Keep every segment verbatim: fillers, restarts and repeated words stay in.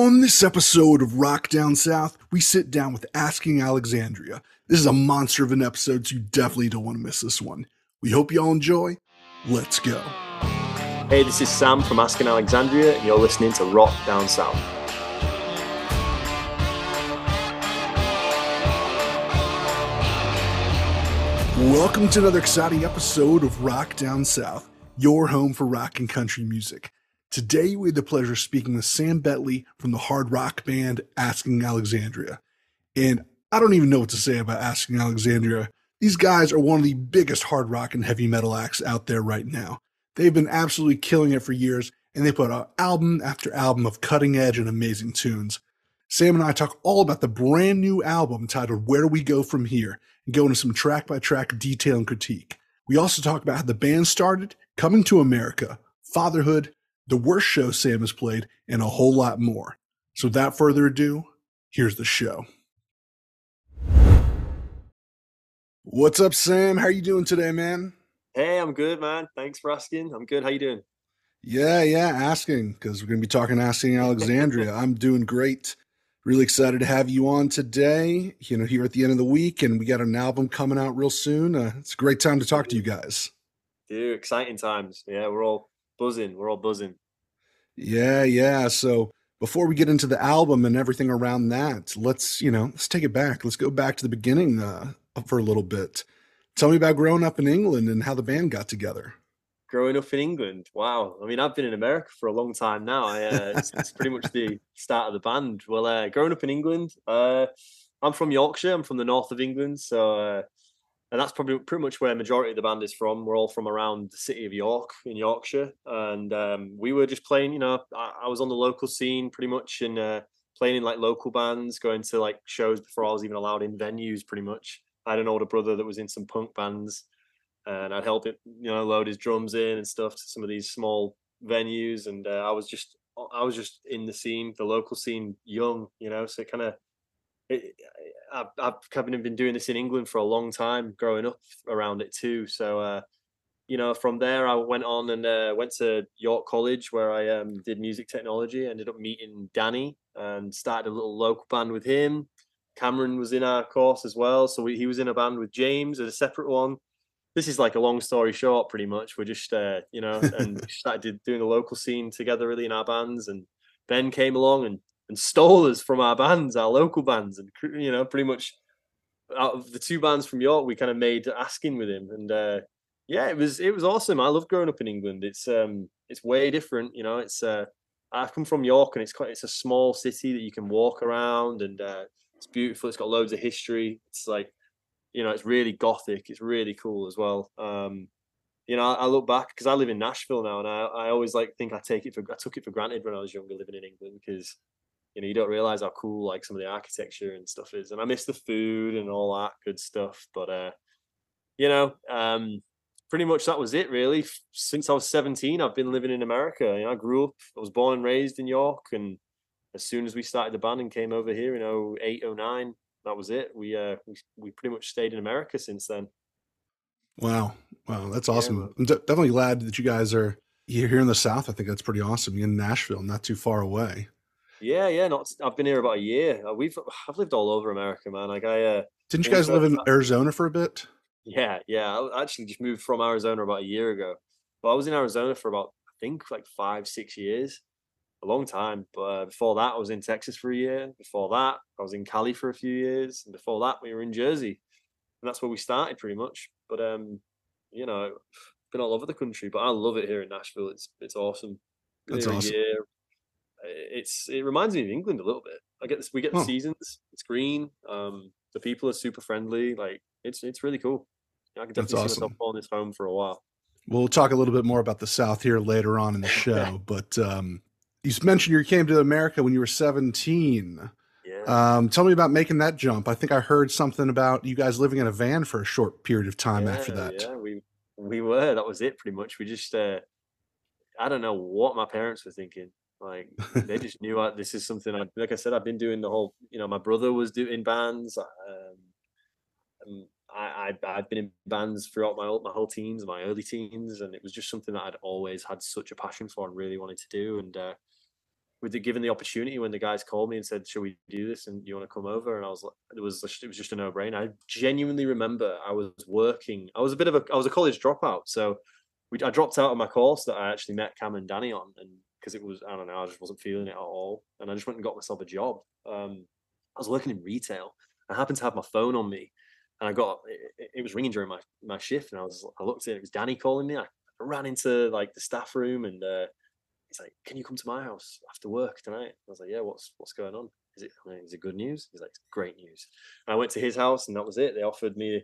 On this episode of Rock Down South, we sit down with Asking Alexandria. This is a monster of an episode, so you definitely don't want to miss this one. We hope you all enjoy. Let's go. Hey, this is Sam from Asking Alexandria, and you're listening to Rock Down South. Welcome to another exciting episode of Rock Down South, your home for rock and country music. Today, we had the pleasure of speaking with Sam Betley from the hard rock band Asking Alexandria. And I don't even know what to say about Asking Alexandria. These guys are one of the biggest hard rock and heavy metal acts out there right now. They've been absolutely killing it for years, and they put out album after album of cutting edge and amazing tunes. Sam and I talk all about the brand new album titled Where Do We Go From Here, and go into some track by track detail and critique. We also talk about how the band started, coming to America, fatherhood, the worst show Sam has played, and a whole lot more. So without further ado, here's the show. What's up, Sam? How are you doing today, man? Hey, I'm good, man. Thanks for asking. I'm good. How you doing? Yeah, yeah, asking, because we're going to be talking Asking Alexandria. I'm doing great. Really excited to have you on today, you know, here at the end of the week, and we got an album coming out real soon. Uh, it's a great time to talk to you guys. Dude, exciting times. Yeah, we're all buzzing. We're all buzzing. Yeah, yeah. So before we get into the album and everything around that, let's, you know, let's take it back. Let's go back to the beginning uh, for a little bit. Tell me about growing up in England and how the band got together. Growing up in England, wow. I mean, I've been in America for a long time now. I, uh, it's, it's pretty much the start of the band. Well, uh, growing up in England, uh, I'm from Yorkshire. I'm from the north of England, so uh, and that's probably pretty much where majority of the band is from. We're all from around the city of York in Yorkshire, and um, we were just playing. You know, I, I was on the local scene pretty much, and uh, playing in like local bands, going to like shows before I was even allowed in venues. Pretty much, I had an older brother that was in some punk bands, and I'd help it, you know, load his drums in and stuff to some of these small venues. And uh, I was just, I was just in the scene, the local scene, young, you know. So kind of, I've, I've kind of been doing this in England for a long time, growing up around it too. So, uh, you know, from there I went on and uh, went to York College where I um, did music technology. I ended up meeting Danny and started a little local band with him. Cameron was in our course as well, so we, he was in a band with James, a separate one. This is like a long story short, pretty much. We're just, uh, you know, and started doing the local scene together really in our bands. And Ben came along and, and stole us from our bands, our local bands. And, you know, pretty much out of the two bands from York, we kind of made Asking with him. And uh, yeah, it was it was awesome. I love growing up in England. It's um it's way different, you know. It's uh I come from York, and it's quite it's a small city that you can walk around, and uh, it's beautiful. It's got loads of history. It's like, you know, it's really gothic. It's really cool as well. Um, you know, I, I look back because I live in Nashville now, and I, I always like think I take it for I took it for granted when I was younger living in England, because you know you don't realize how cool like some of the architecture and stuff is, and I miss the food and all that good stuff. But uh, you know, um, pretty much that was it really. Since I was seventeen, I've been living in America. You know, I grew up. I was born and raised in York, and as soon as we started the band and came over here in oh eight, oh nine, that was it. We uh we, we pretty much stayed in America since then. Wow. Wow. That's Yeah, awesome. man. I'm de- definitely glad that you guys are here here in the South. I think that's pretty awesome. You're in Nashville, not too far away. Yeah, yeah. Not. I've been here about a year. Uh, We've I've lived all over America, man. Like I uh Didn't you when we guys live first in Arizona for a bit? yeah, yeah. I actually just moved from Arizona about a year ago. But I was in Arizona for about I think like five, six years. A long time. But uh, before that, I was in Texas for a year. Before that, I was in Cali for a few years. And before that, we were in Jersey. And that's where we started pretty much. But um, you know, been all over the country. But I love it here in Nashville. It's it's awesome. Been That's here a awesome. year. It's it reminds me of England a little bit. I get this. We get the Oh, seasons. It's green. Um, the people are super friendly. Like it's it's really cool. I can that's definitely see myself awesome. calling this home for a while. We'll talk a little bit more about the South here later on in the show, but um, you mentioned you came to America when you were seventeen. Yeah. Um, tell me about making that jump. I think I heard something about you guys living in a van for a short period of time after Yeah, that. yeah, we we were. That was it, pretty much. We just, uh, I don't know what my parents were thinking. Like they just knew I, this is something. I, like I said, I've been doing the whole. You know, my brother was doing bands. Um, and I, I I've been in bands throughout my whole- my whole teens, my early teens, and it was just something that I'd always had such a passion for and really wanted to do. And uh, with the given the opportunity when the guys called me and said, "Shall we do this? And you want to come over?" And I was like, it was it was just a no brainer. I genuinely remember I was working. I was a bit of a I was a college dropout, so we I dropped out of my course that I actually met Cam and Danny on, and because it was I don't know, I just wasn't feeling it at all, and I just went and got myself a job. Um, I was working in retail. I happened to have my phone on me, and I got it, it was ringing during my my shift, and I was I looked at it. It was Danny calling me. I ran into like the staff room, and uh, he's like, "Can you come to my house after work tonight?" I was like, "Yeah, what's what's going on? Is it is it good news?" He's like, "It's great news." And I went to his house, and that was it. They offered me,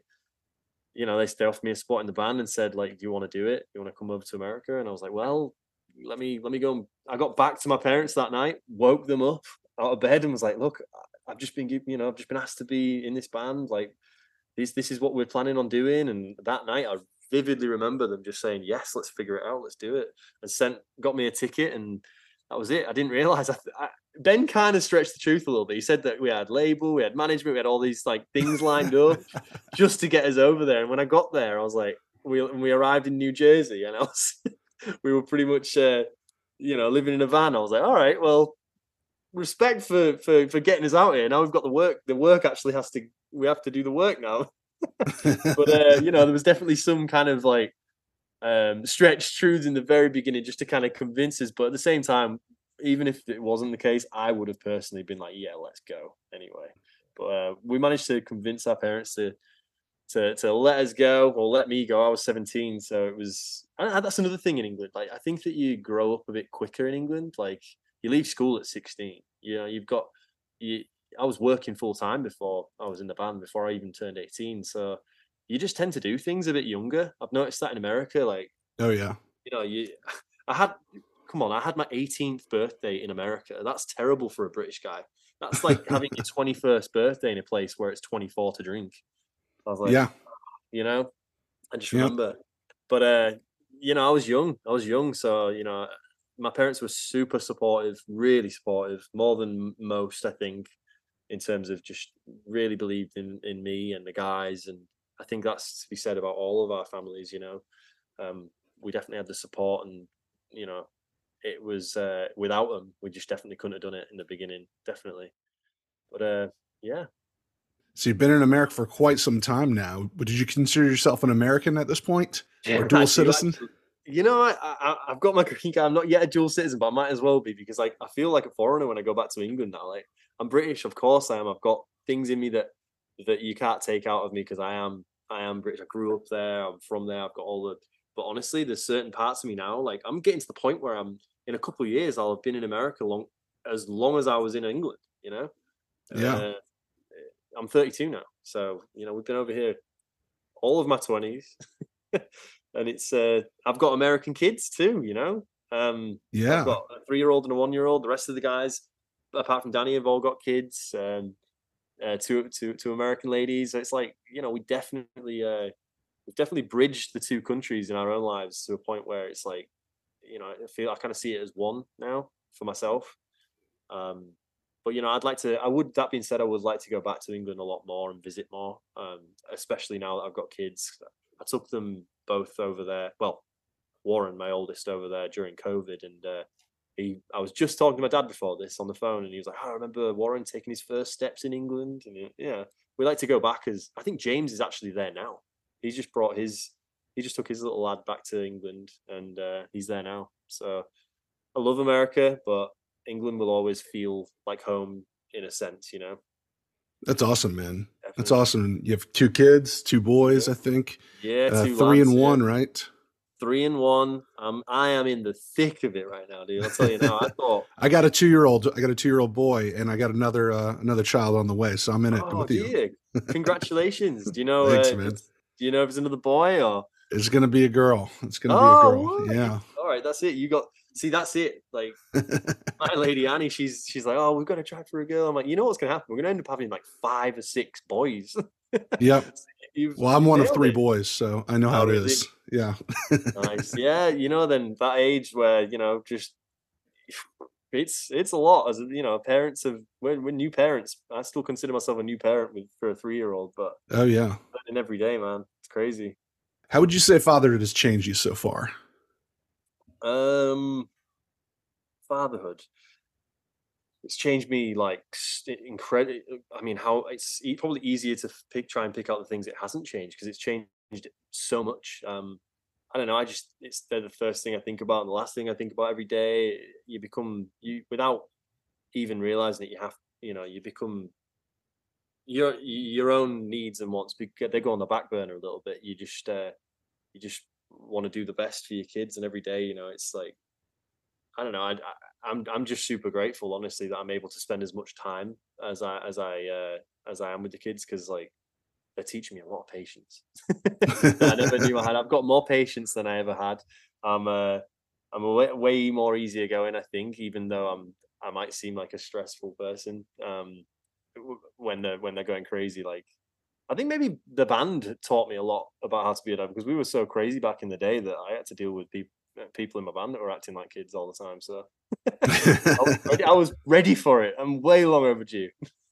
you know, they, they offered me a spot in the band and said, like, "Do you want to do it? You want to come over to America?" And I was like, "Well, let me let me go." And I got back to my parents that night, woke them up out of bed, and was like, "Look, I've just been, you know, I've just been asked to be in this band. Like, this this is what we're planning on doing." And that night, I vividly remember them just saying, "Yes, let's figure it out, let's do it," and sent got me a ticket, and that was it. I didn't realize I, I Ben kind of stretched the truth a little bit. He said that we had label, we had management, we had all these like things lined up just to get us over there. And when I got there, I was like, we we arrived in New Jersey, and I was we were pretty much uh, you know, living in a van. I was like, all right, well, respect for for for getting us out here. Now we've got the work. The work actually has to. We have to do the work now. But uh, you know, there was definitely some kind of like um, stretched truths in the very beginning just to kind of convince us. But at the same time, even if it wasn't the case, I would have personally been like, "Yeah, let's go." Anyway, but uh, we managed to convince our parents to to to let us go or let me go. I was seventeen, so it was. I, that's another thing in England. Like, I think that you grow up a bit quicker in England. Like, you leave school at sixteen. You know, you've got you. I was working full time before I was in the band, before I even turned eighteen. So you just tend to do things a bit younger. I've noticed that in America. Like, oh yeah, you know, you. I had. Come on, I had my eighteenth birthday in America. That's terrible for a British guy. That's like having your twenty-first birthday in a place where it's twenty-four to drink. I was like, yeah, you know, I just yep. remember. But uh, you know, I was young. I was young, so you know, my parents were super supportive, really supportive, more than most, I think, in terms of just really believed in in me and the guys. And I think that's to be said about all of our families. You know, um, we definitely had the support, and you know, it was uh, without them, we just definitely couldn't have done it in the beginning, definitely. But uh, yeah. So you've been in America for quite some time now. But did you consider yourself an American at this point, or dual I do citizen? actually. You know, I, I I've got my green card. I'm not yet a dual citizen, but I might as well be, because like I feel like a foreigner when I go back to England now. Like, I'm British, of course I am. I've got things in me that that you can't take out of me because I am I am British. I grew up there. I'm from there. I've got all the. But honestly, there's certain parts of me now. Like, I'm getting to the point where I'm in a couple of years, I'll have been in America long as long as I was in England. You know. Yeah. Uh, I'm thirty-two now, so you know we've been over here all of my twenties. And it's uh, I've got American kids too, you know. Um, Yeah. I've got a three-year-old and a one-year-old. The rest of the guys, apart from Danny, have all got kids. Um, uh, two, two, two American ladies. It's like, you know, we definitely, uh, we've definitely bridged the two countries in our own lives to a point where it's like, you know, I feel I kind of see it as one now for myself. Um, but you know, I'd like to. I would. That being said, I would like to go back to England a lot more and visit more, um, especially now that I've got kids. I took them both over there. Well, Warren, my oldest, over there during COVID, and uh, he. I was just talking to my dad before this on the phone, and he was like, oh, "I remember Warren taking his first steps in England." And yeah, we like to go back. As I think James is actually there now. He's just brought his. He just took his little lad back to England, and uh, he's there now. So I love America, but England will always feel like home in a sense, you know. That's awesome, man. Definitely. That's awesome. You have two kids, two boys, yeah. I think. Yeah, uh, two three lads, and yeah. one, right? Three and one. Um, I am in the thick of it right now, dude. I'll tell you now. I thought I got a two-year-old. I got a two-year-old boy, and I got another uh, another child on the way. So I'm in it oh, with you. Dear. Congratulations. Do you know? Thanks, uh, man. Do you know if it's another boy or? It's gonna be a girl. It's gonna oh, be a girl. what? Yeah. All right, that's it. You got. See, that's it. Like my lady Annie, she's she's like, oh, we've got to try for a girl. I'm like, you know what's gonna happen? We're gonna end up having like five or six boys. Yep. You've, well, I'm you've one of three it. boys, so I know how oh, it really? is. Yeah. Nice. Yeah, you know, then that age where you know just it's it's a lot as you know parents of we're, we're new parents. I still consider myself a new parent with for a three year old, but oh yeah, learning every day, man. It's crazy. How would you say fatherhood has changed you so far? Um, fatherhood. it's changed me like incredible. I mean, how it's e- probably easier to pick, try and pick out the things it hasn't changed because it's changed it so much. Um, I don't know. I just it's they're the first thing I think about and the last thing I think about every day. You become you without even realizing that you have, you know, you become your your own needs and wants. They go on the back burner a little bit. You just uh, you just want to do the best for your kids, and every day, you know, it's like I don't know. I, I I'm I'm just super grateful, honestly, that I'm able to spend as much time as I as I uh, as I am with the kids because like they're teaching me a lot of patience that I never knew I had. I've got more patience than I ever had. I'm uh, I'm a way, way more easier going, I think, even though I'm I might seem like a stressful person um, when they're when they're going crazy. Like I think maybe the band taught me a lot about how to be a dad because we were so crazy back in the day that I had to deal with people people in my band that were acting like kids all the time. So I was ready, I was ready for it. I'm way long overdue.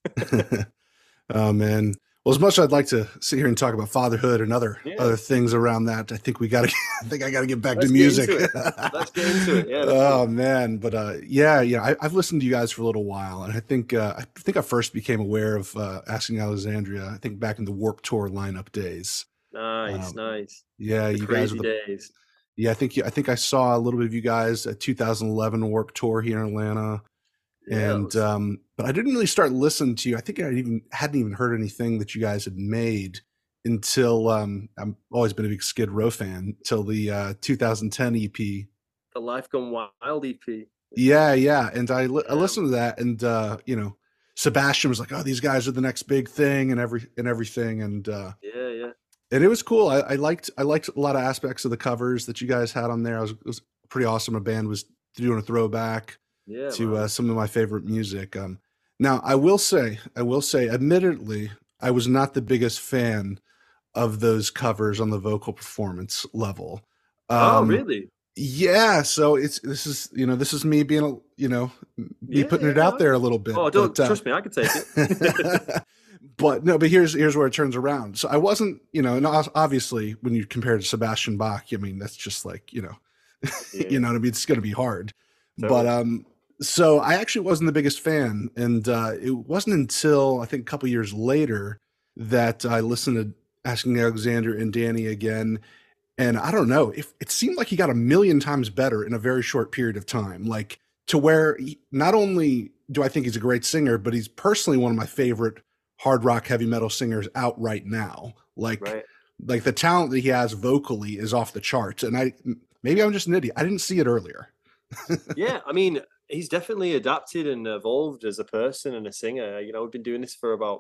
Oh man. Well, as much as I'd like to sit here and talk about fatherhood and other Yeah. other things around that, I think we got to. I think I got to get back Let's to music. Get into it. Let's get into it. Yeah. Oh man, but uh, yeah, yeah. I, I've listened to you guys for a little while, and I think uh, I think I first became aware of uh, Asking Alexandria. I think back in the Warped Tour lineup days. Nice, Um, nice. yeah, The you guys are crazy the. days. Yeah, I think you, I think I saw a little bit of you guys at two thousand eleven Warped Tour here in Atlanta. Yeah. And was- um, but I didn't really start listening to you. I think I even hadn't even heard anything that you guys had made until um, I've always been a big Skid Row fan until the uh, two thousand ten E P. The Life Gone Wild E P. Yeah, yeah. And I, li- I Yeah. listened to that, and uh, you know, Sebastian was like, "Oh, these guys are the next big thing," and every and everything, and uh, Yeah, yeah. and it was cool. I, I liked I liked a lot of aspects of the covers that you guys had on there. I was, it was pretty awesome. A band was doing a throwback Yeah, to man. uh, some of my favorite music. Um, now, I will say, I will say, admittedly, I was not the biggest fan of those covers on the vocal performance level. Um, Oh, really? Yeah, so it's this is you know this is me being a you know me Yeah, putting it yeah, out I- there a little bit. Oh, don't but, uh, trust me. I can take it. but no, but here's here's where it turns around. So I wasn't, you know, and os- obviously when you compare to Sebastian Bach, I mean that's just like you know, Yeah. you know, what I mean it's going to be hard. Totally. But um, so I actually wasn't the biggest fan, and uh, it wasn't until I think a couple years later that I listened to Asking Alexander and Danny again, and I don't know if it seemed like he got a million times better in a very short period of time, like to where he, not only do I think he's a great singer, but he's personally one of my favorite hard rock heavy metal singers out right now. Like, Right. like the talent that he has vocally is off the charts. And I, maybe I'm just an idiot. I didn't see it earlier. Yeah, I mean, he's definitely adapted and evolved as a person and a singer. You know, we've been doing this for about,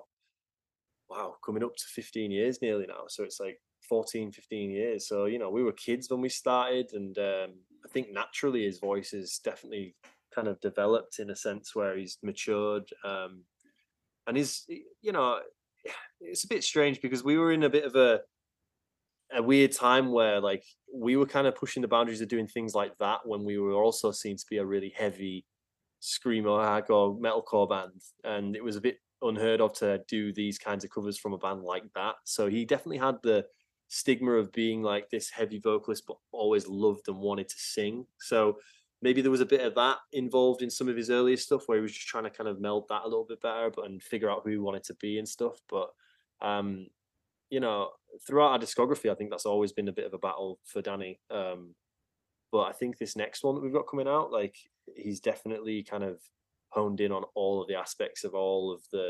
wow, coming up to fifteen years nearly now. So it's like fourteen, fifteen years. So, you know, we were kids when we started. And um, I think naturally his voice is definitely kind of developed in a sense where he's matured. Um, and he's, you know, it's a bit strange because we were in a bit of a, a weird time where like we were kind of pushing the boundaries of doing things like that when we were also seen to be a really heavy screamo hardcore metalcore band, and it was a bit unheard of to do these kinds of covers from a band like that. So he definitely had the stigma of being like this heavy vocalist but always loved and wanted to sing. So maybe there was a bit of that involved in some of his earlier stuff where he was just trying to kind of meld that a little bit better but and figure out who he wanted to be and stuff. But um you know, throughout our discography, I think that's always been a bit of a battle for Danny. Um, but I think this next one that we've got coming out, like he's definitely kind of honed in on all of the aspects of all of the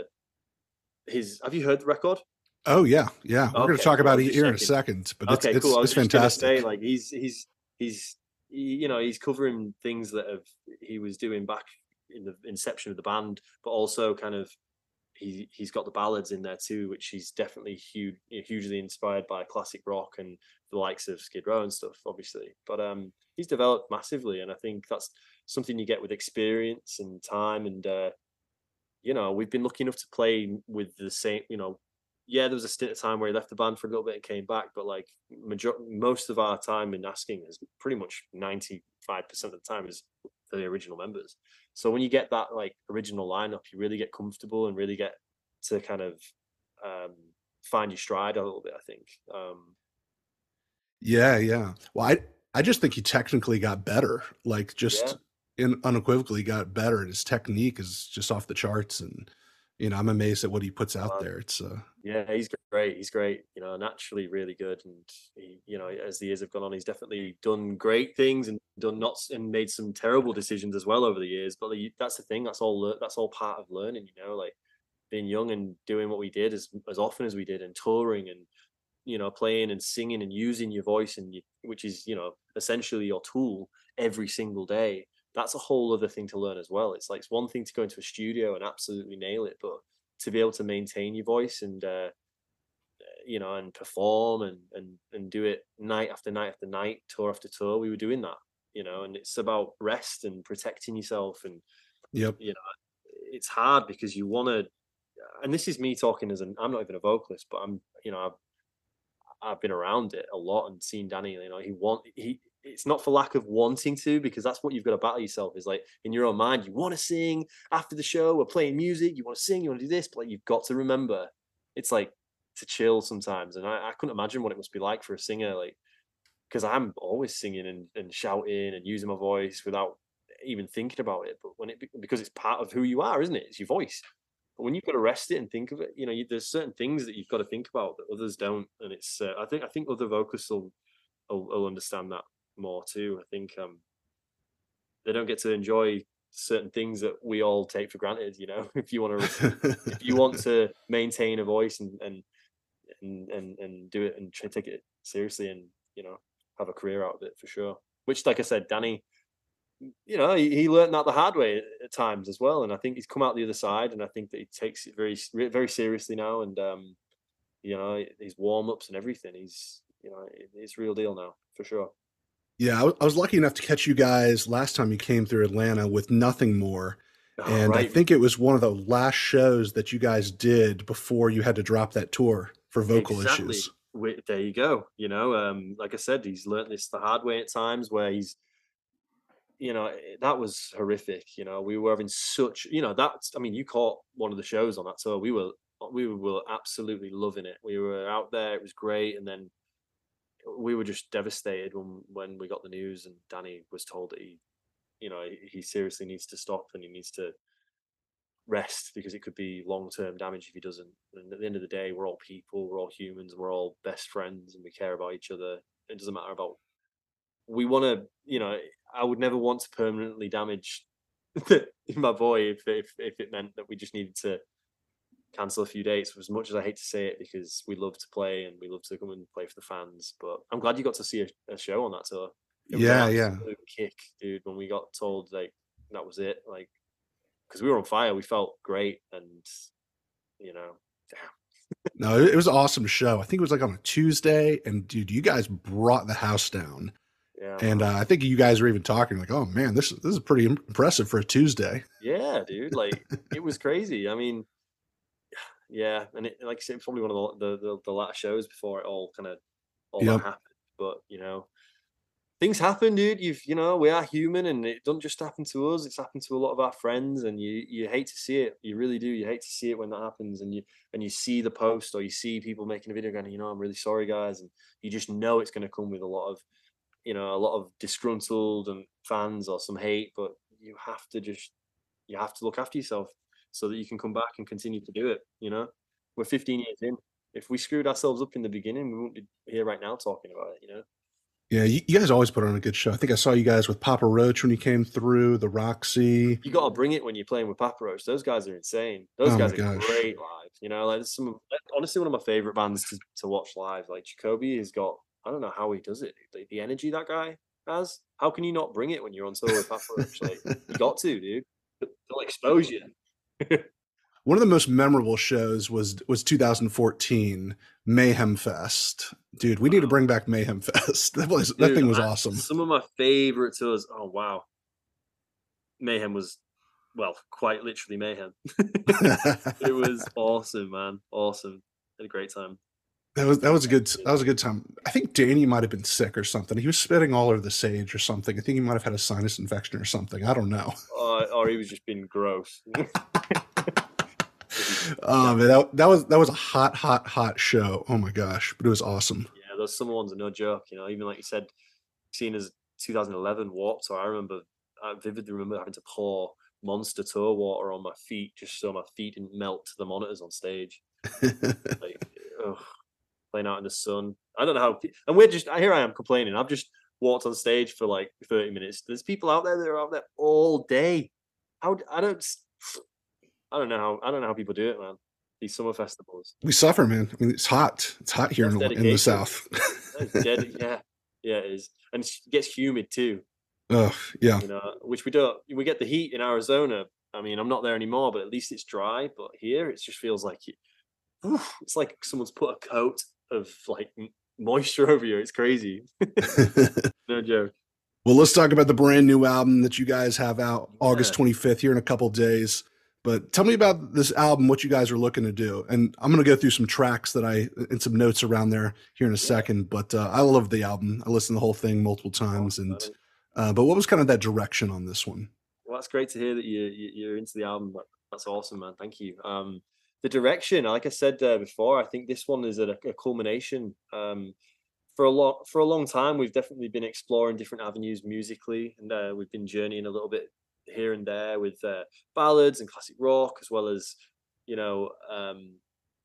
his. Have you heard the record? Oh yeah. Yeah. We're going to Okay, talk cool. about I'm it just here in a checking. second, but it's, Okay, it's, cool. I was it's just gonna fantastic. say, like he's he's he's he- you know he's covering things that have he was doing back in the inception of the band, but also kind of he he's got the ballads in there too, which he's definitely huge, hugely inspired by classic rock and the likes of Skid Row and stuff, obviously. But um, he's developed massively, and I think that's something you get with experience and time. And uh, you know, we've been lucky enough to play with the same. You know, yeah, there was a stint of time where he left the band for a little bit and came back, but like major- most of our time in Asking is pretty much ninety-five percent of the time is for the original members. So when you get that like original lineup, you really get comfortable and really get to kind of um, find your stride a little bit, I think. Um, Yeah. Yeah. Well, I, I just think he technically got better. Like just, yeah, in, unequivocally got better, and his technique is just off the charts. And you know, I'm amazed at what he puts out Um, there. It's uh, yeah, he's great. He's great. You know, naturally really good, and he, you know, as the years have gone on, he's definitely done great things and done not s- and made some terrible decisions as well over the years. But like, that's the thing. That's all. lear- That's all part of learning. You know, like being young and doing what we did as as often as we did, and touring and you know playing and singing and using your voice and you, which is you know essentially your tool every single day. That's a whole other thing to learn as well. It's like it's one thing to go into a studio and absolutely nail it, but to be able to maintain your voice and uh, you know and perform and and and do it night after night after night, tour after tour, we were doing that. You know, and it's about rest and protecting yourself and yep. you know it's hard because you want to, and this is me talking as an, I'm not even a vocalist, but I'm you know I've, I've been around it a lot and seen Danny. You know, he want he. It's not for lack of wanting to, because that's what you've got to battle yourself. Is like in your own mind, you want to sing after the show. We're playing music. You want to sing. You want to do this, but like, you've got to remember, it's like to chill sometimes. And I, I couldn't imagine what it must be like for a singer, like because I'm always singing and, and shouting and using my voice without even thinking about it. But when it because it's part of who you are, isn't it? It's your voice. But when you've got to rest it and think of it, you know, you, there's certain things that you've got to think about that others don't, and it's. Uh, I think I think other vocalists will, will will understand that more too. I think um, they don't get to enjoy certain things that we all take for granted. You know, if you want to if you want to maintain a voice and and and and, and do it and try to take it seriously and you know have a career out of it for sure. Which, like I said, Danny, you know, he, he learned that the hard way at, at times as well. And I think he's come out the other side, and I think that he takes it very, very seriously now. And um, you know, his warm ups and everything, he's, you know, it's real deal now for sure. Yeah, I, w- I was lucky enough to catch you guys last time you came through Atlanta with Nothing More. Oh, And I right, think it was one of the last shows that you guys did before you had to drop that tour for vocal exactly. issues. We, there you go. You know, um, like I said, he's learned this the hard way at times where he's, you know, that was horrific. You know, we were having such, you know, that's, I mean, you caught one of the shows on that tour. We were, we were absolutely loving it. We were out there. It was great. And then we were just devastated when when we got the news and Danny was told that he, you know, he, he seriously needs to stop and he needs to rest because it could be long term damage if he doesn't. And at the end of the day, we're all people, we're all humans, we're all best friends, and we care about each other. It doesn't matter about. We want to, you know, I would never want to permanently damage my boy if if if it meant that we just needed to cancel a few dates. As much as I hate to say it, because we love to play and we love to come and play for the fans. But I'm glad you got to see a, a show on that tour. It was an Yeah, yeah. absolute kick, dude. When we got told like that was it, like because we were on fire, we felt great, and you know, damn, No, it, it was an awesome show. I think it was like on a Tuesday, and dude, you guys brought the house down. yeah, And man, uh, I think you guys were even talking like, "Oh man, this this is pretty impressive for a Tuesday." yeah, dude. Like it was crazy. I mean, yeah, and it, like I said, probably one of the the, the, the latter shows before it all kind of all that Yep. happened. But you know, things happen, dude. You've you know, we are human, and it doesn't just happen to us. It's happened to a lot of our friends, and you you hate to see it. You really do. You hate to see it when that happens, and you and you see the post or you see people making a video going, you know, I'm really sorry, guys, and you just know it's going to come with a lot of you know a lot of disgruntled and fans or some hate. But you have to just you have to look after yourself so that you can come back and continue to do it. You know, we're fifteen years in. If we screwed ourselves up in the beginning, we wouldn't be here right now talking about it. You know. Yeah, you, you guys always put on a good show. I think I saw you guys with Papa Roach when you came through the Roxy. You got to bring it when you're playing with Papa Roach. Those guys are insane. Those Oh my guys are gosh. great live. You know, like some of, honestly one of my favorite bands to, to watch live. Like Jacoby has got, I don't know how he does it. The, the energy that guy has. How can you not bring it when you're on tour with Papa Roach? Like you got to, dude. They'll expose you. One of the most memorable shows was was two thousand fourteen Mayhem Fest. Dude, we need to Wow. bring back Mayhem Fest. That was that Dude, thing was I, awesome. some of my favorite tours. Oh wow, Mayhem was well, quite literally mayhem. It was awesome, man. Awesome. Had a great time. That was that was a good that was a good time. I think Danny might have been sick or something. He was spitting all over the stage or something. I think he might have had a sinus infection or something. I don't know. Uh, or he was just being gross. Oh man, that, that was that was a hot, hot, hot show. Oh my gosh, but it was awesome. Yeah, those summer ones are no joke. You know, even like you said, seeing as two thousand eleven Warped Tour, I remember I vividly remember having to pour Monster tour water on my feet just so my feet didn't melt to the monitors on stage. Like, ugh, playing out in the sun. I don't know how, and we're just here. I am complaining. I've just walked on stage for like thirty minutes. There's people out there that are out there all day. How I don't, I don't know how I don't know how people do it, man. These summer festivals. We suffer, man. I mean, it's hot. It's hot here in, in the South. dead, yeah, yeah, it is, and it gets humid too. Oh, yeah. You know, which we don't. We get the heat in Arizona. I mean, I'm not there anymore, but at least it's dry. But here, it just feels like it, it's like someone's put a coat of like moisture over you. It's crazy. No joke. Well, let's talk about the brand new album that you guys have out yeah. August twenty-fifth here in a couple days. But tell me about this album, what you guys are looking to do. And I'm going to go through some tracks that I, and some notes around there here in a second. But uh, I love the album. I listened to the whole thing multiple times. And uh, but what was kind of that direction on this one? Well, that's great to hear that you, you, you're into the album. That's awesome, man. Thank you. Um, the direction, like I said uh, before, I think this one is a, a culmination. Um, for a lot, for a long time, we've definitely been exploring different avenues musically, and uh, we've been journeying a little bit here and there with uh, ballads and classic rock, as well as, you know, um,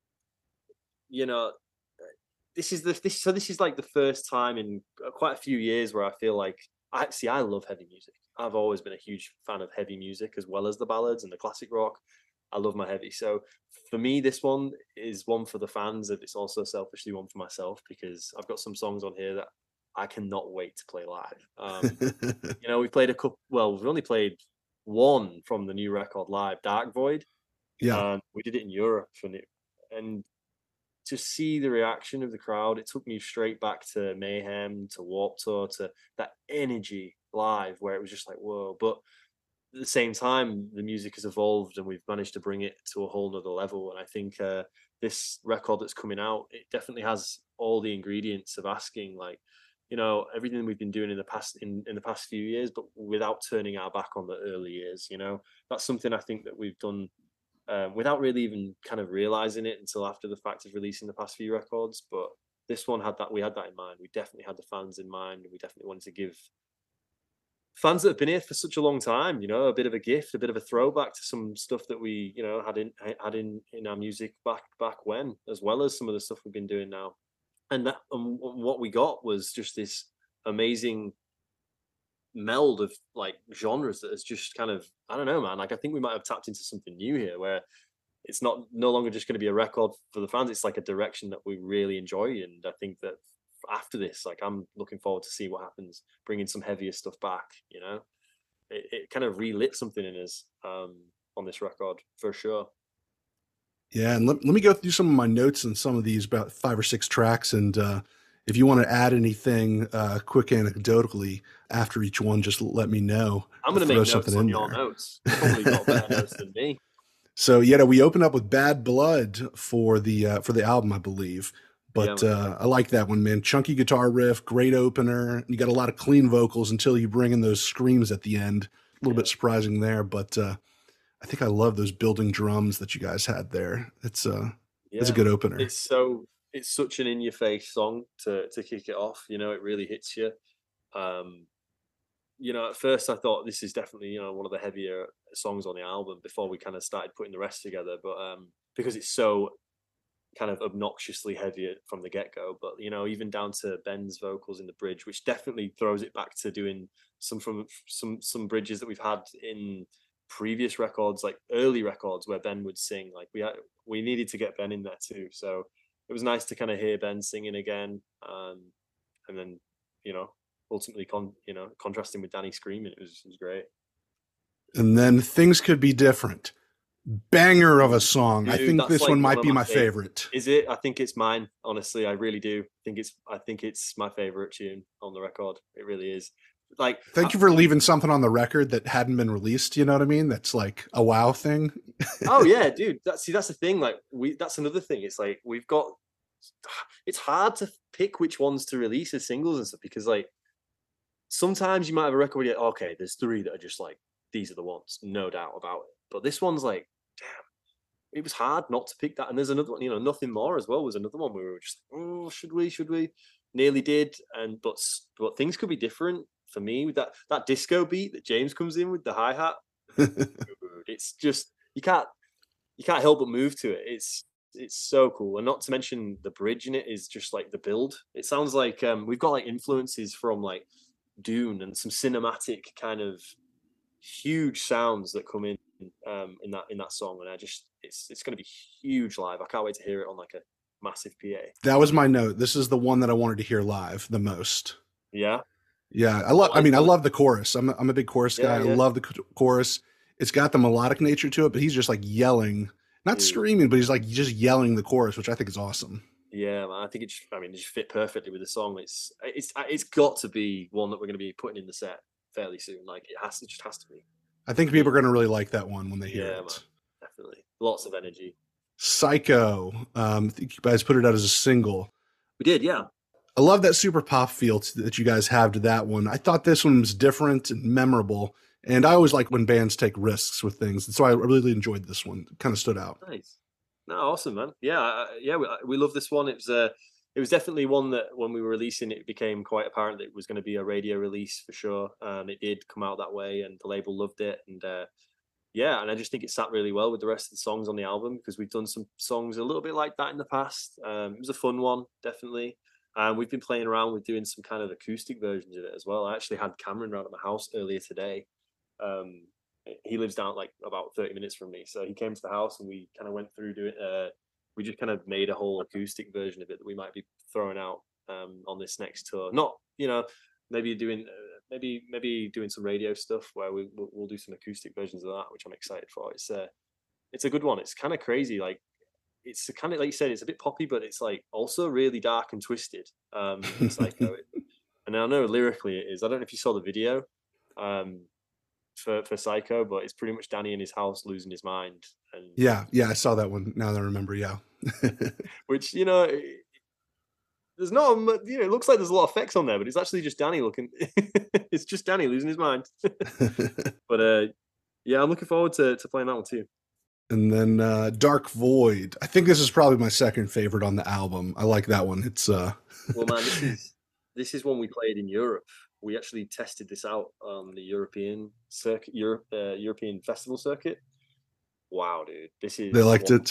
you know, this is the this so this is like the first time in quite a few years where I feel like I see I love heavy music. I've always been a huge fan of heavy music as well as the ballads and the classic rock. I love my heavy. So for me, this one is one for the fans, and it's also selfishly one for myself because I've got some songs on here that I cannot wait to play live. Um, you know, we played a couple. Well, we've only played one from the new record live, Dark Void. Yeah, and we did it in Europe, and it, and to see the reaction of the crowd, it took me straight back to Mayhem, to Warped Tour, to that energy live, where it was just like whoa. But at the same time, the music has evolved, and we've managed to bring it to a whole nother level. And I think uh, this record that's coming out, it definitely has all the ingredients of asking, like, you know, everything we've been doing in the past in, in the past few years, but without turning our back on the early years. You know, that's something I think that we've done um, without really even kind of realizing it until after the fact of releasing the past few records. But this one had that, we had that in mind. We definitely had the fans in mind, and we definitely wanted to give fans that have been here for such a long time, you know, a bit of a gift, a bit of a throwback to some stuff that we, you know, had in had in in our music back back when, as well as some of the stuff we've been doing now. And that, and what we got was just this amazing meld of like genres that is just kind of, I don't know, man. Like I think we might have tapped into something new here, where it's not no longer just going to be a record for the fans. It's like a direction that we really enjoy, and I think that after this, like I'm looking forward to see what happens, bringing some heavier stuff back. You know, it, it kind of relit something in us um, on this record for sure. Yeah, and let, let me go through some of my notes on some of these, about five or six tracks, and uh, if you want to add anything uh, quick anecdotally after each one, just let me know. I'm going to make notes on your there. notes. You've probably got better notes than me. So yeah, we open up with Bad Blood for the uh, for the album, I believe. But yeah, uh, I like that one, man. Chunky guitar riff, great opener. You got a lot of clean vocals until you bring in those screams at the end. A little yeah. bit surprising there, but uh, I think I love those building drums that you guys had there. It's uh, yeah. it's a good opener. It's so it's such an in-your-face song to to kick it off. You know, it really hits you. Um, you know, at first I thought this is definitely, you know, one of the heavier songs on the album before we kind of started putting the rest together. But um, because it's so kind of obnoxiously heavy from the get-go, but you know, even down to Ben's vocals in the bridge, which definitely throws it back to doing some from some some bridges that we've had in previous records, like early records where Ben would sing. Like we had, we needed to get Ben in there too, so it was nice to kind of hear Ben singing again, um, and then you know, ultimately con you know contrasting with Danny screaming. It was, it was great. And then Things Could Be Different. Banger of a song. Dude, I think this like one might one be my favorite. favorite. Is it? I think it's mine. Honestly, I really do. I think it's. I think it's my favorite tune on the record. It really is. Like, thank you for leaving something on the record that hadn't been released. You know what I mean? That's like a wow thing. Oh yeah, dude. That's see. That's the thing. Like we. That's another thing. It's like we've got. It's hard to pick which ones to release as singles and stuff because like sometimes you might have a record where you're, okay, there's three that are just like these are the ones, no doubt about it. But this one's like, damn, it was hard not to pick that. And there's another one, you know, Nothing More as well was another one where we were just like, oh, should we, should we? Nearly did. And but but Things Could Be Different for me with that that disco beat that James comes in with the hi hat. It's just you can't you can't help but move to it. It's it's so cool, and not to mention the bridge in it is just like the build. It sounds like um, we've got like influences from like Dune and some cinematic kind of huge sounds that come in um, in that in that song, and I just it's it's going to be huge live. I can't wait to hear it on like a massive P A. That was my note. This is the one that I wanted to hear live the most. Yeah, yeah. I love. I mean, I love the chorus. I'm a, I'm a big chorus guy. Yeah, yeah. I love the chorus. It's got the melodic nature to it, but he's just like yelling, not Dude. screaming, but he's like just yelling the chorus, which I think is awesome. Yeah, man, I think it. Just, I mean, it just fit perfectly with the song. It's it's it's got to be one that we're going to be putting in the set fairly soon. Like it has, it just has to be. I think people are going to really like that one when they hear yeah, it. Man, definitely, lots of energy. Psycho. Um, I think you guys put it out as a single. We did, yeah. I love that super pop feel that you guys have to that one. I thought this one was different and memorable. And I always like when bands take risks with things. And so I really enjoyed this one. It kind of stood out. Nice. No, awesome, man. Yeah, uh, yeah, we, we love this one. It was uh, it was definitely one that when we were releasing it, it became quite apparent that it was going to be a radio release for sure. And it did come out that way, and the label loved it. And uh, yeah, and I just think it sat really well with the rest of the songs on the album because we've done some songs a little bit like that in the past. Um, it was a fun one, definitely. And we've been playing around with doing some kind of acoustic versions of it as well. I actually had Cameron around at my house earlier today. Um, he lives down like about thirty minutes from me, so he came to the house and we kind of went through doing. Uh, we just kind of made a whole acoustic version of it that we might be throwing out um, on this next tour. Not, you know, maybe doing, uh, maybe maybe doing some radio stuff where we we'll, we'll do some acoustic versions of that, which I'm excited for. It's uh, it's a good one. It's kind of crazy, like it's kind of like you said, it's a bit poppy, but it's like also really dark and twisted. Um, Psycho, and I know lyrically it is. I don't know if you saw the video. Um, For, for Psycho, but it's pretty much Danny in his house losing his mind. And yeah, yeah, I saw that one. Now that I remember, yeah. Which, you know, there's not, you know, it looks like there's a lot of effects on there, but it's actually just Danny looking. It's just Danny losing his mind. But uh, yeah, I'm looking forward to to playing that one too. And then uh, Dark Void. I think this is probably my second favorite on the album. I like that one. It's uh. Well, man, this is this is one we played in Europe. We actually tested this out on the European circuit, Europe, uh, European festival circuit. Wow, dude, this is. They liked one. it.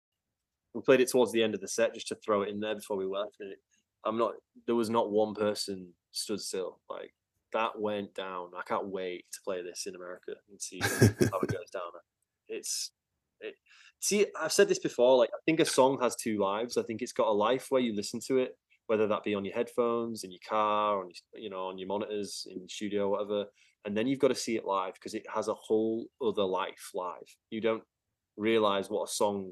We played it towards the end of the set just to throw it in there before we left. And it, I'm not. There was not one person stood still. Like that went down. I can't wait to play this in America and see how it goes down. It's. It, see, I've said this before. Like, I think a song has two lives. I think it's got a life where you listen to it, whether that be on your headphones, in your car, on your, you know, on your monitors, in the studio, whatever. And then you've got to see it live because it has a whole other life live. You don't realize what a song.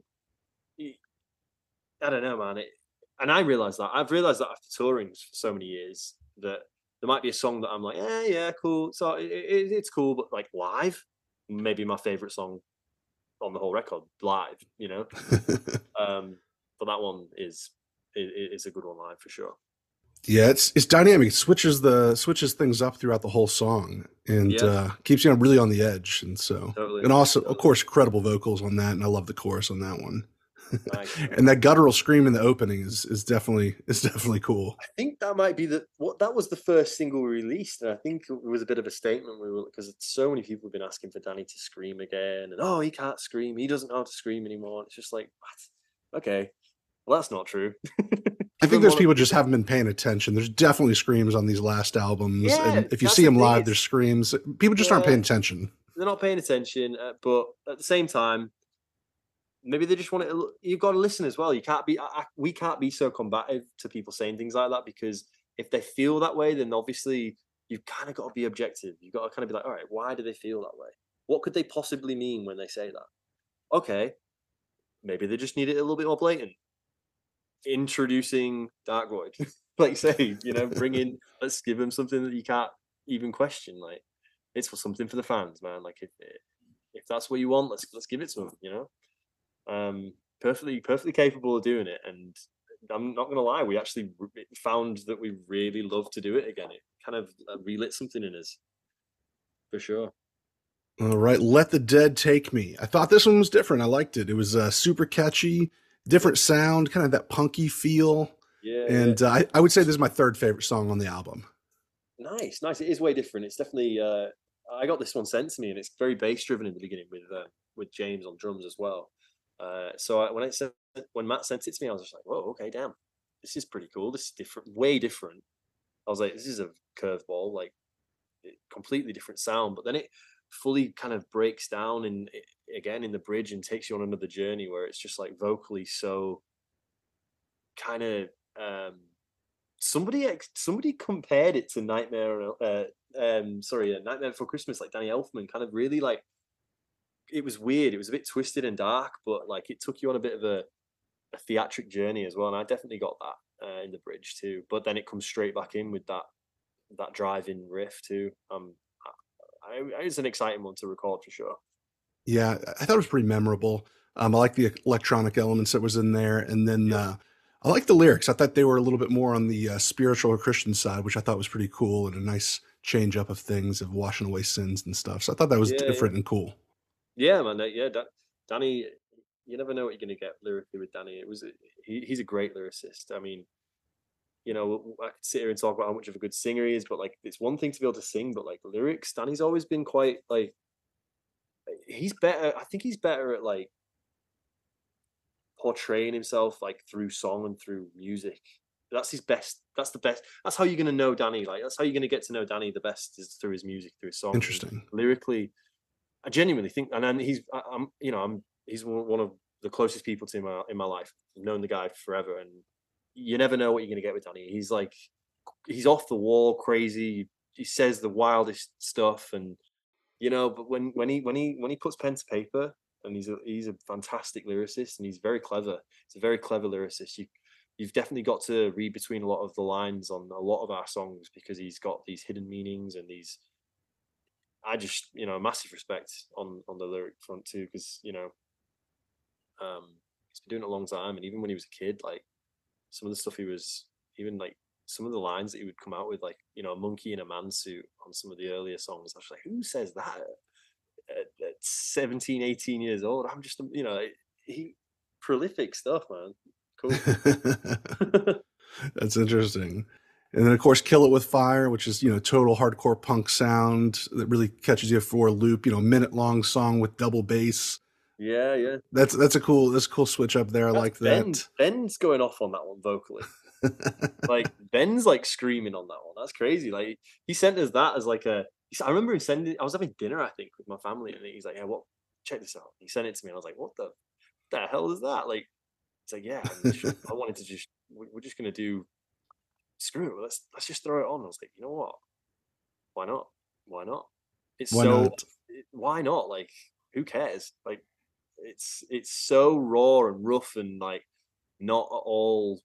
I don't know, man. It, and I realized that. I've realized that after touring for so many years that there might be a song that I'm like, yeah, yeah, cool. So it, it, it's cool, but like live, maybe my favorite song on the whole record live. You know, um, but that one is. It, it's a good one live for sure. Yeah, it's it's dynamic. It switches the switches things up throughout the whole song, and yeah. uh, keeps you really on the edge. And so, totally. And also, totally. Of course, credible vocals on that, and I love the chorus on that one. And that guttural scream in the opening is is definitely is definitely cool. I think that might be the what that was the first single we released, and I think it was a bit of a statement. We were because so many people have been asking for Danny to scream again, and oh, he can't scream, he doesn't know how to scream anymore. It's just like, what? Okay. Well, that's not true. I think there's people just haven't been paying attention. There's definitely screams on these last albums. Yeah, and if you see them live, there's screams. People just yeah, aren't paying attention. They're not paying attention. Uh, but at the same time, maybe they just want to, you've got to listen as well. You can't be, I, we can't be so combative to people saying things like that because if they feel that way, then obviously you've kind of got to be objective. You've got to kind of be like, all right, why do they feel that way? What could they possibly mean when they say that? Okay. Maybe they just need it a little bit more blatant. Introducing Dark Void, like you say, you know, bring in, let's give them something that you can't even question. Like it's for something for the fans, man. Like if if that's what you want, let's let's give it to them. You know, um, perfectly perfectly capable of doing it. And I'm not gonna lie, we actually found that we really love to do it again. It kind of relit something in us, for sure. All right, Let the Dead Take Me. I thought this one was different. I liked it. It was uh, super catchy. Different sound, kind of that punky feel. Yeah. And yeah. Uh, I, I would say this is my third favorite song on the album. Nice, nice. It is way different. It's definitely. Uh, I got this one sent to me, and it's very bass driven in the beginning with uh, with James on drums as well. Uh, so I, when I sent when Matt sent it to me, I was just like, "Whoa, okay, damn, this is pretty cool. This is different, way different." I was like, "This is a curveball, like completely different sound." But then it fully kind of breaks down and again in the bridge and takes you on another journey where it's just like vocally so kind of. Um, Somebody ex- somebody compared it to Nightmare, uh, um, sorry, uh, Nightmare Before Christmas, like Danny Elfman, kind of really like it was weird. It was a bit twisted and dark, but like it took you on a bit of a, a theatric journey as well. And I definitely got that uh, in the bridge too. But then it comes straight back in with that that driving riff too. Um, I, I, it's an exciting one to record for sure. Yeah, I thought it was pretty memorable. Um, I like the electronic elements that was in there, and then Yeah, uh, I like the lyrics. I thought they were a little bit more on the uh, spiritual or Christian side, which I thought was pretty cool and a nice change up of things of washing away sins and stuff. So I thought that was yeah, yeah, different and cool. yeah, man. Yeah, da- Danny. You never know what you're gonna get lyrically with Danny. It was he, he's a great lyricist. I mean, you know, I could sit here and talk about how much of a good singer he is, but like, it's one thing to be able to sing, but like lyrics, Danny's always been quite like he's better. I think he's better at like portraying himself like through song and through music. That's his best. That's the best. That's how you're gonna know Danny. Like that's how you're gonna get to know Danny the best is through his music, through his songs, and Interesting. lyrically. I genuinely think, and then he's, I, I'm, you know, I'm, he's one of the closest people to my in my life. I've known the guy forever, and you never know what you're gonna get with Danny. He's like, he's off the wall, crazy. He says the wildest stuff, and you know, but when when he when he when he puts pen to paper, and he's a he's a fantastic lyricist, and he's very clever. He's a very clever lyricist. You you've definitely got to read between a lot of the lines on a lot of our songs because he's got these hidden meanings and these. I just you know massive respect on on the lyric front too because you know um he's been doing it a long time, and even when he was a kid, like some of the stuff he was even like some of the lines that he would come out with, like you know a monkey in a man suit on some of the earlier songs. I was like, who says that at, at seventeen, eighteen years old? I'm just you know he prolific stuff, man. Cool. That's interesting. And then of course, Kill It With Fire, which is, you know, total hardcore punk sound that really catches you for a loop, you know, minute long song with double bass. Yeah, yeah. That's that's a cool that's a cool switch up there. I That's like Ben. that. Ben's going off on that one vocally. Like Ben's like screaming on that one. That's crazy. Like he sent us that as like a. I remember him sending. I was having dinner, I think, with my family, and he's like, "Yeah, what? Check this out." He sent it to me, and I was like, "What the, the hell is that?" Like, it's like, "Yeah, I'm just, I wanted to just. We're just gonna do. Screw it. Let's let's just throw it on." I was like, "You know what? Why not? Why not? It's Why so. not? It, why not? Like, who cares? Like, it's it's so raw and rough and like not at all.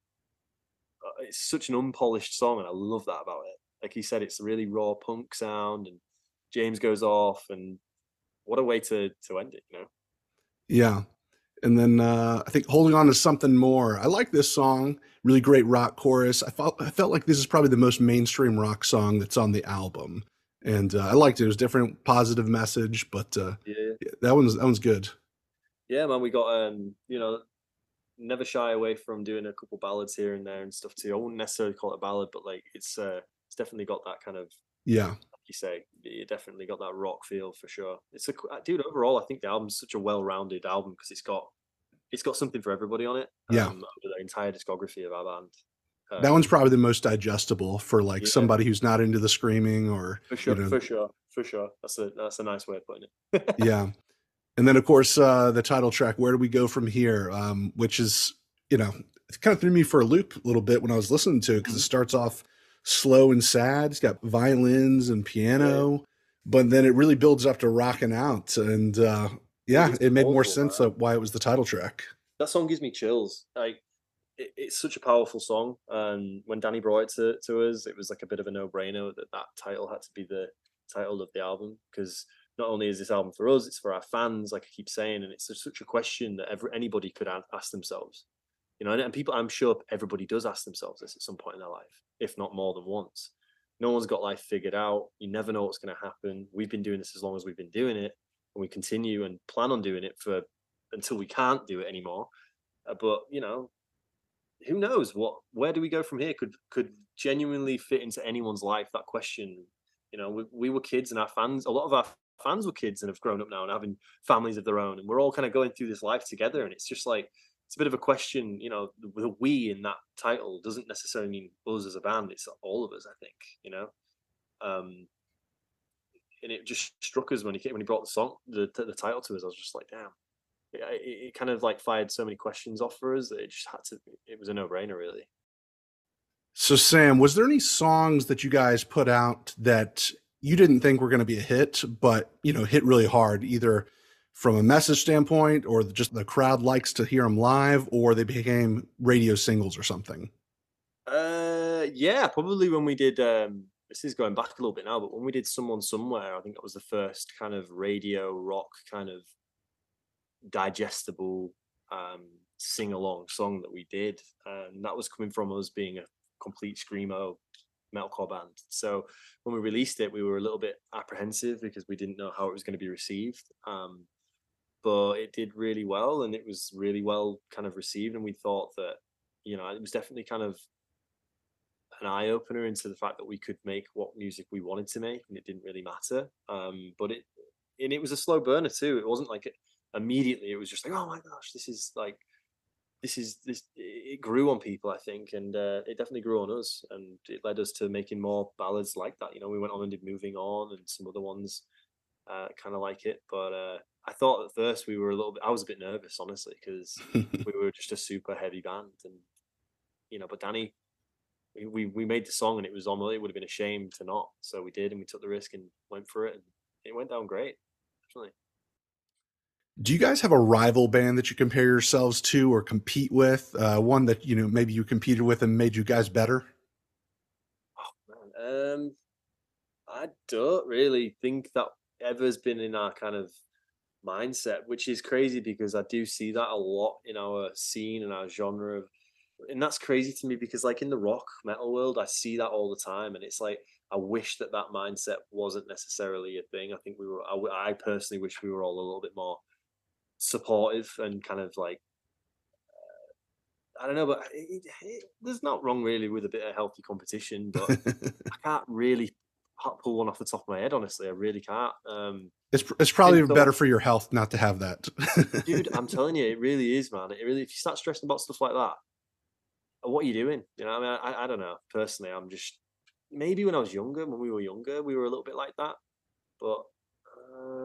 Uh, it's such an unpolished song, and I love that about it. Like he said, it's a really raw punk sound, and James goes off, and what a way to to end it, you know? Yeah. And then uh, I think Holding On to Something More. I like this song. Really great rock chorus. I felt I felt like this is probably the most mainstream rock song that's on the album, and uh, I liked it. It was different, positive message, but uh, Yeah, yeah, that one's that one's good. yeah, man. We got um, you know, never shy away from doing a couple ballads here and there and stuff too. I wouldn't necessarily call it a ballad, but like it's uh, it's definitely got that kind of Yeah, like you say, you definitely got that rock feel for sure. It's a uh, dude. Overall, I think the album's such a well-rounded album because it's got it's got something for everybody on it. yeah. Um, over the entire discography of our band. That one's Um, probably the most digestible for like yeah, somebody who's not into the screaming or for you sure, know, for sure, for sure. That's a that's a nice way of putting it. yeah. And then of course uh, the title track, Where Do We Go From Here, um, which is you know it kind of threw me for a loop a little bit when I was listening to it because it Mhm. starts off slow and sad. It's got violins and Yeah, piano, but then it really builds up to rocking out. And uh, it yeah, gets it made more emotional, sense man. of why it was the title track. That song gives me chills. Like it, it's such a powerful song, and when Danny brought it to, to us, it was like a bit of a no brainer that that title had to be the title of the album because not only is this album for us, it's for our fans. Like I keep saying, and it's just such a question that every anybody could a- ask themselves. You know, and, and people, I'm sure everybody does ask themselves this at some point in their life, if not more than once. No one's got life figured out. You never know what's going to happen. We've been doing this as long as we've been doing it, and we continue and plan on doing it for until we can't do it anymore. Uh, but you know, who knows what? Where do we go from here? Could could genuinely fit into anyone's life that question. You know, we, we were kids, and our fans. A lot of our fans were kids and have grown up now and having families of their own, and we're all kind of going through this life together. And it's just like it's a bit of a question. You know, the, the we in that title doesn't necessarily mean us as a band. It's all of us, I think. You know, um, and it just struck us when he came, when he brought the song, the the title to us. I was just like, damn. It, it kind of like fired so many questions off for us that it just had to. It was a no brainer, really. So, Sam, was there any songs that you guys put out that you didn't think were going to be a hit, but, you know, hit really hard, either from a message standpoint or just the crowd likes to hear them live, or they became radio singles or something? Uh, yeah, probably when we did, um, this is going back a little bit now, but when we did Someone Somewhere, I think that was the first kind of radio rock kind of digestible um, sing along song that we did, and that was coming from us being a complete screamo metalcore band. So when we released it, we were a little bit apprehensive because we didn't know how it was going to be received. Um, but it did really well, and it was really well kind of received. And we thought that, you know, it was definitely kind of an eye opener into the fact that we could make what music we wanted to make, and it didn't really matter. Um, but it and it was a slow burner too. It wasn't like it, immediately. It was just like, oh my gosh, this is like this is this. It grew on people, I think, and uh, it definitely grew on us, and it led us to making more ballads like that. You know, we went on and did Moving On and some other ones, uh, kind of like it. But uh, I thought at first we were a little bit. I was a bit nervous, honestly, because we were just a super heavy band, and you know. But Danny, we, we we made the song, and it was almost, it would have been a shame to not. So we did, and we took the risk and went for it, and it went down great. Definitely. Do you guys have a rival band that you compare yourselves to or compete with? Uh, one that, you know, maybe you competed with and made you guys better? Oh man, um, I don't really think that ever's been in our kind of mindset, which is crazy because I do see that a lot in our scene and our genre of, and that's crazy to me because like in the rock metal world, I see that all the time, and it's like I wish that that mindset wasn't necessarily a thing. I think we were, I, I personally wish we were all a little bit more supportive and kind of like, I don't know, but it, it, there's not wrong really with a bit of healthy competition, but I can't really pull one off the top of my head. Honestly, I really can't. Um, it's it's probably better for your health not to have that. Dude, I'm telling you, it really is, man. It really, if you start stressing about stuff like that, what are you doing? You know, I mean, I, I don't know. Personally, I'm just maybe when I was younger, when we were younger, we were a little bit like that, but. Uh,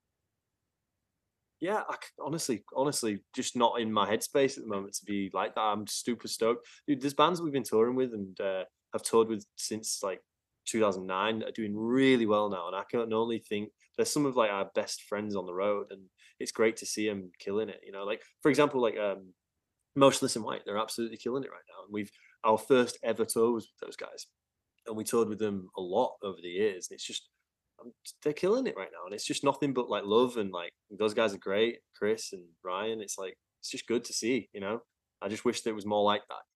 Yeah, I, honestly, honestly, just not in my headspace at the moment to be like that. I'm super stoked, dude. There's bands that we've been touring with and uh, have toured with since like two thousand nine that are doing really well now, and I can only think there's some of like our best friends on the road, and it's great to see them killing it. You know, like for example, like um, Motionless in White, they're absolutely killing it right now, and we've our first ever tour was with those guys, and we toured with them a lot over the years, and it's just um, they're killing it right now, and it's just nothing but like love, and like those guys are great, Chris and Ryan. It's like it's just good to see, you know. I just wish there was more like that.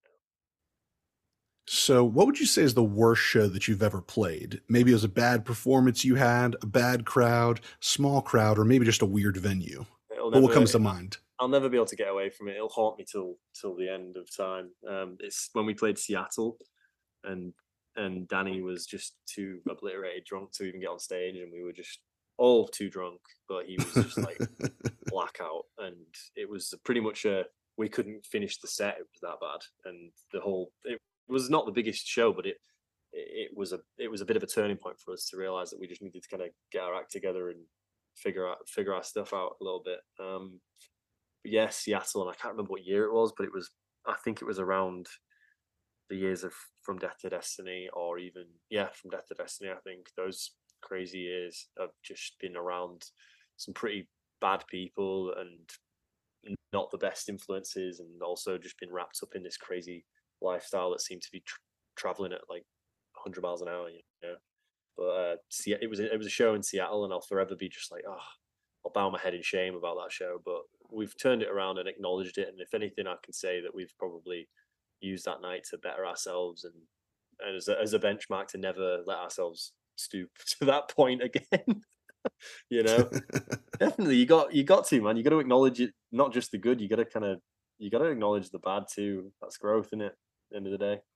So, what would you say is the worst show that you've ever played? Maybe it was a bad performance you had, a bad crowd, small crowd, or maybe just a weird venue. It'll But never, what comes to mind? I'll never be able to get away from it. It'll haunt me till till the end of time. Um, it's when we played Seattle, and and Danny was just too obliterated drunk to even get on stage, and we were just all too drunk. But he was just like blackout, and it was pretty much a we couldn't finish the set. It was that bad, and the whole it was not the biggest show, but it it was a it was a bit of a turning point for us to realize that we just needed to kind of get our act together and figure out figure our stuff out a little bit. Um, but yeah, Seattle, and I can't remember what year it was, but it was I think it was around the years of From Death to Destiny, or even yeah, From Death to Destiny. I think those crazy years have just been around some pretty bad people and not the best influences, and also just been wrapped up in this crazy lifestyle that seemed to be tra- traveling at like one hundred miles an hour. You know, but uh, it was it was a show in Seattle, and I'll forever be just like, oh, I'll bow my head in shame about that show. But we've turned it around and acknowledged it, and if anything, I can say that we've probably used that night to better ourselves and and as a, as a benchmark to never let ourselves stoop to that point again. You know, definitely you got you got to man. You got to acknowledge it, not just the good. You got to kind of you got to acknowledge the bad too. That's growth, isn't it? At the end of the day.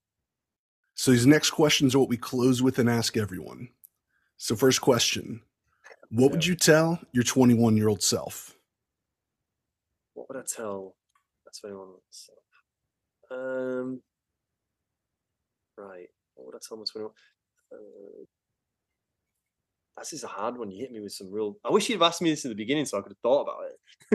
So these next questions are what we close with and ask everyone. So first question, what would you tell your twenty-one year old self? What would I tell my twenty-one year old self? Um, right. What would I tell my twenty-one? Uh, This is a hard one. You hit me with some real. I wish you'd have asked me this in the beginning so I could have thought about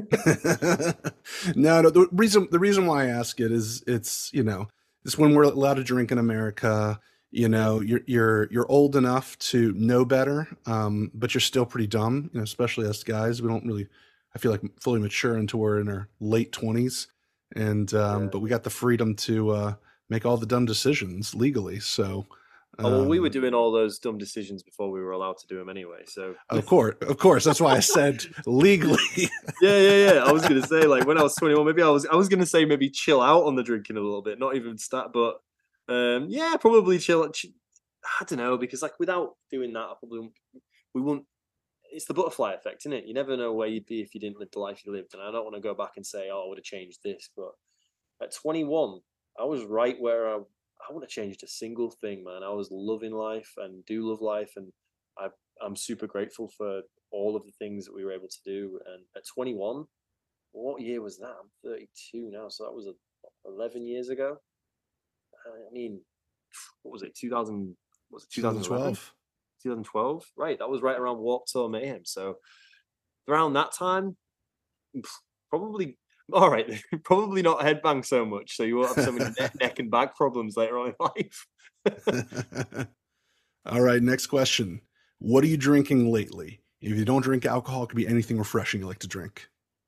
it. no, no, the reason the reason why I ask it is it's you know it's when we're allowed to drink in America. You know, you're you're you're old enough to know better, um, but you're still pretty dumb. You know, especially us guys. We don't really, I feel like, fully mature until we're in our late twenties, and um, Yeah. but we got the freedom to uh, make all the dumb decisions legally. So. Oh, well, we were doing all those dumb decisions before we were allowed to do them anyway. So of course, of course, that's why I said legally. yeah, yeah, yeah. I was gonna say like when I was twenty-one, maybe I was I was gonna say maybe chill out on the drinking a little bit, not even start, but um, yeah, probably chill. I don't know because like without doing that, I probably wouldn't, we wouldn't. It's the butterfly effect, isn't it? You never know where you'd be if you didn't live the life you lived, and I don't want to go back and say, oh, I would have changed this, but at twenty-one, I was right where I. I wouldn't have changed a single thing, man. I was loving life and do love life, and I, I'm super grateful for all of the things that we were able to do. And at twenty-one, what year was that? I'm thirty-two now, so that was eleven years ago. I mean, what was it? two thousand? Was it twenty twelve? twenty twelve, right? That was right around Warped Tour Mayhem. So around that time, probably. All right, probably not headbang so much, so you won't have so many neck, neck and back problems later on in life. All right, next question. What are you drinking lately? If you don't drink alcohol, it could be anything refreshing you like to drink.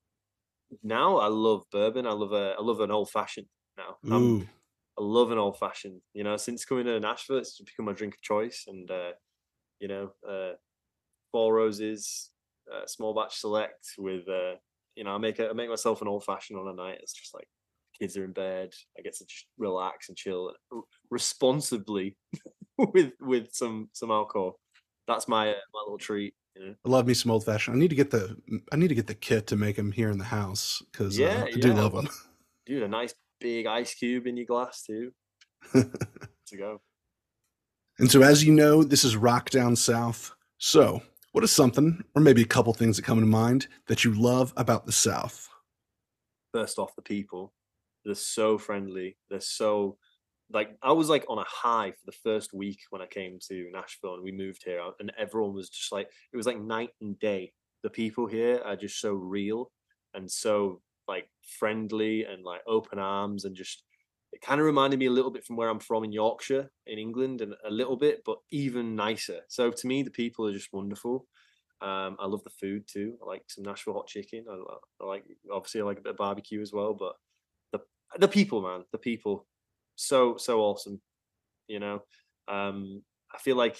Now I love bourbon. I love a I love an old fashioned now. Ooh. I'm, I love an old fashioned. You know, since coming to Nashville, it's become my drink of choice. And uh, you know, uh, Four Roses, uh, small batch select with. Uh, You know, I make a, I make myself an old fashioned on a night. It's just like kids are in bed. I get to just relax and chill responsibly with with some some alcohol. That's my uh, my little treat. You know? I love me some old fashioned. I need to get the I need to get the kit to make them here in the house because yeah, uh, I yeah. do love them. Dude, a nice big ice cube in your glass too. To go. And so, as you know, this is Rock Down South. So. What is something, or maybe a couple things that come to mind, that you love about the South? First off, the people. They're so friendly. They're so, like, I was like on a high for the first week when I came to Nashville and we moved here, and everyone was just like, it was like night and day. The people here are just so real and so like friendly and like open arms, and just it kind of reminded me a little bit from where I'm from in Yorkshire, in England, and a little bit, but even nicer. So to me, the people are just wonderful. Um, I love the food too. I like some Nashville hot chicken. I, I like, obviously, I like a bit of barbecue as well. But the the people, man, the people, so so awesome. You know, um, I feel like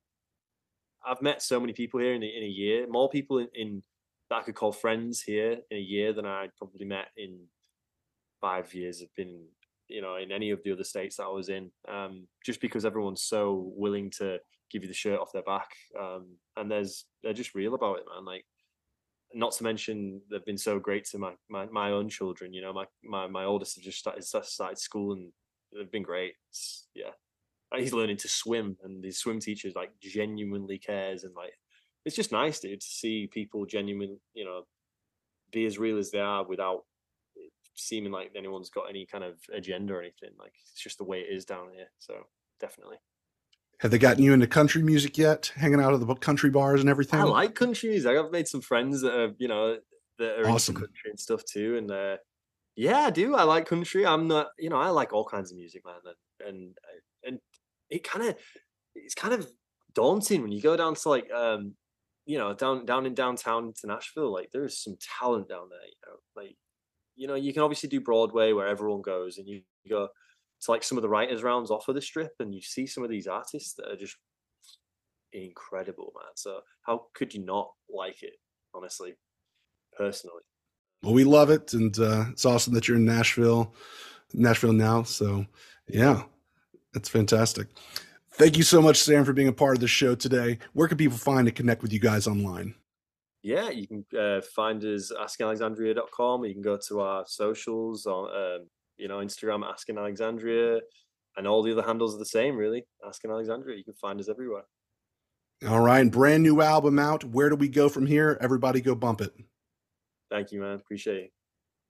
I've met so many people here in a, in a year. More people in, in that I could call friends here in a year than I probably met in five years. Have been you know, in any of the other states that I was in, um, just because everyone's so willing to give you the shirt off their back. Um, and there's, they're just real about it, man. Like, not to mention they've been so great to my, my, my own children, you know, my, my, my oldest have just started, started school and they've been great. It's, yeah. He's learning to swim and his swim teacher like genuinely cares. And like, it's just nice, dude, to see people genuinely, you know, be as real as they are without seeming like anyone's got any kind of agenda or anything. Like, it's just the way it is down here. So definitely. Have they gotten you into country music yet? Hanging out at the country bars and everything? I like country music. I've made some friends that are, you know, that are awesome. into country and stuff too. And uh, yeah, I do. I like country. I'm not, you know, I like all kinds of music, man. And and and it kind of, it's kind of daunting when you go down to like, um, you know, down down in downtown to Nashville. Like, there is some talent down there. You know, like. You know, you can obviously do Broadway where everyone goes, and you go to like some of the writers' rounds off of the Strip, and you see some of these artists that are just incredible, man. So how could you not like it, honestly, personally? Well, we love it, and uh, it's awesome that you're in Nashville, Nashville now. So yeah, that's fantastic. Thank you so much, Sam, for being a part of the show today. Where can people find and connect with you guys online? Yeah, you can uh, find us asking alexandria dot com. You can go to our socials on, um, you know, Instagram, Asking Alexandria, and all the other handles are the same, really. Asking Alexandria. You can find us everywhere. All right, brand new album out. Where do we go from here? Everybody go bump it. Thank you, man. Appreciate it.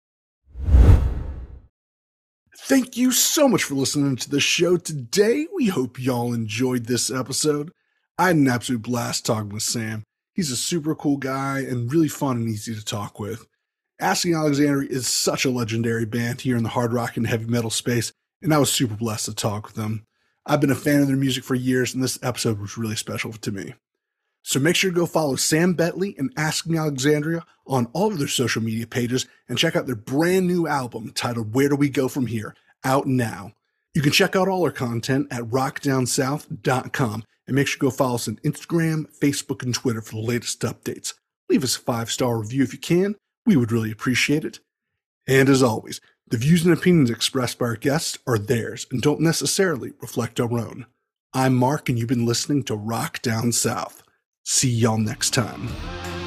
Thank you so much for listening to the show today. We hope y'all enjoyed this episode. I had an absolute blast talking with Sam. He's a super cool guy and really fun and easy to talk with. Asking Alexandria is such a legendary band here in the hard rock and heavy metal space, and I was super blessed to talk with them. I've been a fan of their music for years, and this episode was really special to me. So make sure to go follow Sam Bettley and Asking Alexandria on all of their social media pages and check out their brand new album titled Where Do We Go From Here, out now. You can check out all our content at rock down south dot com and make sure to go follow us on Instagram, Facebook, and Twitter for the latest updates. Leave us a five-star review if you can. We would really appreciate it. And as always, the views and opinions expressed by our guests are theirs and don't necessarily reflect our own. I'm Mark, and you've been listening to Rock Down South. See y'all next time.